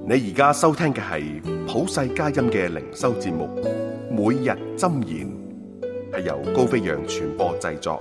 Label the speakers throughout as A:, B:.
A: 你而家收聽嘅係普世佳音嘅靈修節目，每日箴言，係由高飛揚傳播製作。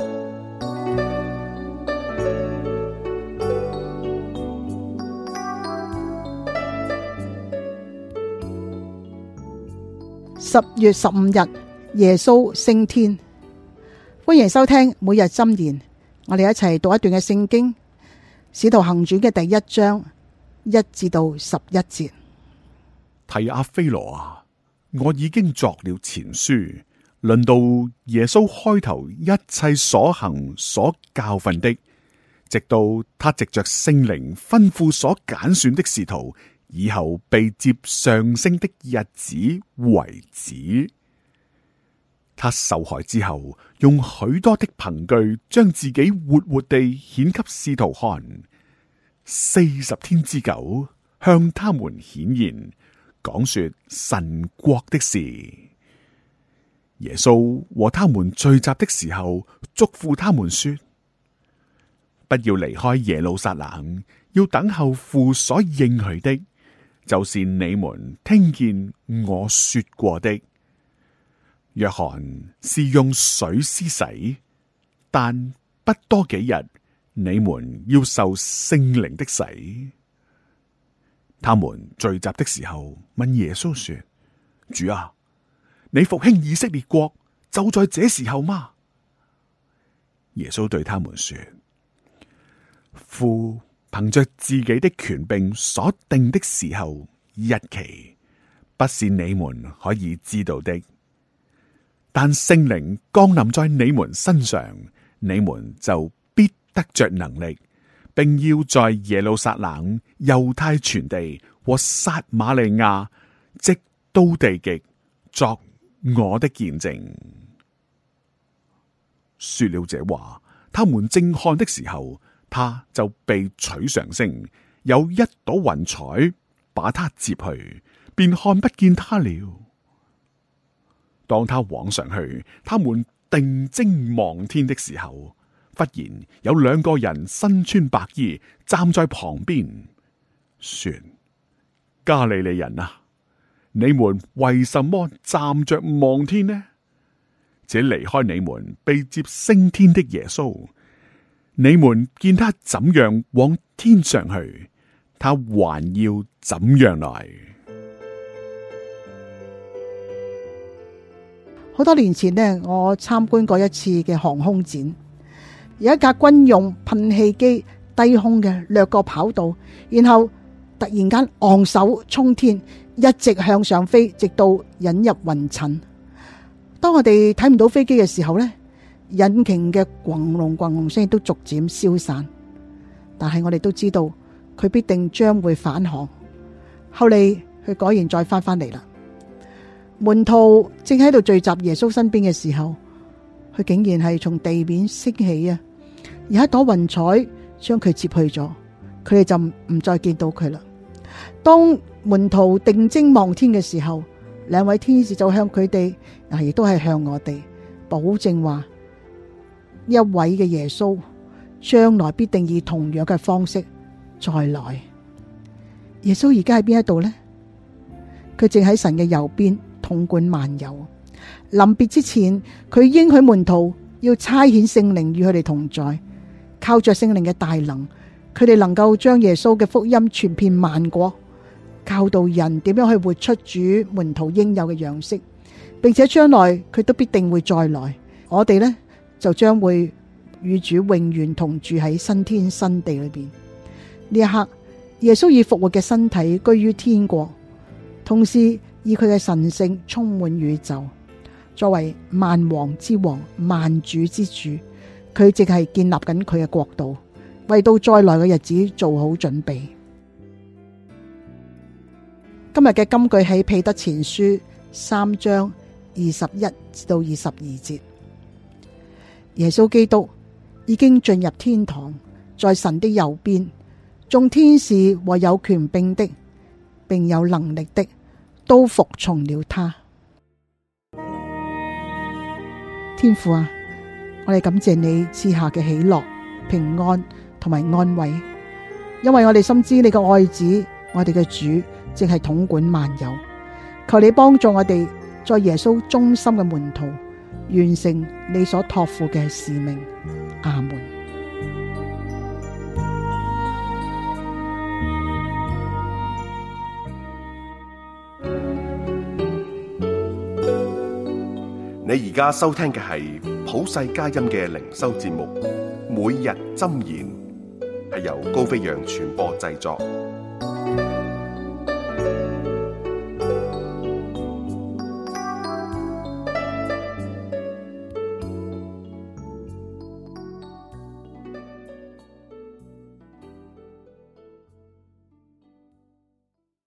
B: 10月15日，耶穌升天。歡迎收聽每日箴言，我哋一齊讀一段嘅聖經《使徒行傳》嘅第1章1至到11節。
C: 提阿非羅啊，我已經作了前書，論到耶穌開頭一切所行所教訓的，直到他藉着聖靈吩咐所揀選的使徒以後被接上升的日子為止。他受害之後，用許多的憑據將自己活活地顯給使徒看，40天之久，向他們顯現，講說神國的事。耶穌和他們聚集的時候，囑咐他們說：不要離開耶路撒冷，要等候父所應許的，就是你們聽見我說過的。約翰是用水施洗，但不多幾日，你們要受聖靈的洗。他們聚集的時候，問耶穌說：主啊，你復興以色列國就在這時候嗎？耶穌對他們說：父憑着自己的權柄所定的時候日期，不是你們可以知道的。但聖靈降臨在你們身上，你們就必得着能力，並要在耶路撒冷、猶太全地和撒瑪利亞，直到地極，作我的見證。說了這話，他們正看的時候，他就被取上升，有一朵雲彩把他接去，便看不見他了。當他往上去，他們定睛望天的時候，忽然有2個人身穿白衣站在旁邊，說：加利利人啊，你們為什麼站着望天呢？這離開你們被接升天的耶穌，你們見他怎樣往天上去，他還要怎樣來？
B: 好多年前呢，我參觀過一次嘅航空展，有一架軍用噴氣機低空嘅掠過跑道，然後突然間昂首衝天，一直向上飛，直到引入雲層。當我哋睇唔到飛機嘅時候呢，引擎嘅轟隆轟隆聲都逐漸消散，但係我哋都知道佢必定將會返航。後嚟佢果然再翻嚟啦。門徒正喺度聚集耶穌身邊嘅時候，佢竟然係從地面升起啊！而一朵雲彩將佢接去咗，佢哋就唔再見到佢啦。當門徒定睛望天嘅時候，2位天使就向佢哋，亦都係向我哋保證話，一位嘅耶穌將來必定以同樣嘅方式再來。耶穌而家喺邊一度呢？佢正喺神嘅右邊，統管萬有。臨別之前，佢應許門徒要差遣聖靈與佢哋同在，靠着聖靈嘅大能，佢哋能夠將耶穌嘅福音傳遍萬國，教導人點樣去活出主門徒應有嘅樣式，並且將來佢都必定會再來。我哋呢，就將會與主永遠同住喺新天新地裏邊。呢一刻，耶穌以復活嘅身體居於天國，同時以佢嘅神性充滿宇宙，作為萬王之王、萬主之主，佢淨係建立緊佢嘅國度，為到再來嘅日子做好準備。今日嘅金句喺彼得前書3章21至到22節。耶穌基督已經進入天堂，在神的右邊，眾天使和有權柄的，並有能力的，都服從了他。天父啊，我哋感謝你賜下嘅喜樂、平安同埋安慰，因為我哋深知你嘅愛子，我哋嘅主正係統管萬有。求你幫助我哋，在耶穌忠心嘅門徒，完成你所託付嘅使命。阿門。
A: 你而家收聽嘅係普世佳音嘅靈修節目《每日箴言》，係由高飛揚傳播製作，